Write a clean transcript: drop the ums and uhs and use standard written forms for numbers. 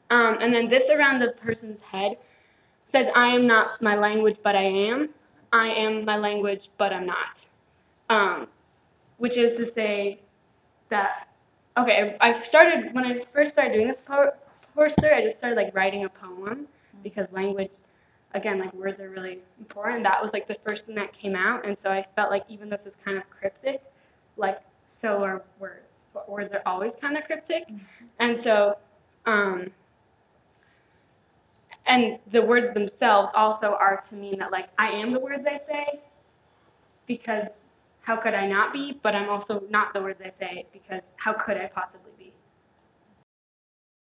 And then this around the person's head says, I am not my language, but I am. I am my language, but I'm not. Which is to say that, okay, when I first started doing this poster, I just started like writing a poem because language, again, like words are really important. That was like the first thing that came out. And so I felt like even though this is kind of cryptic, like so are words. But words are always kind of cryptic. And so, and the words themselves also are to mean that like I am the words I say, because how could I not be? But I'm also not the words I say, because how could I possibly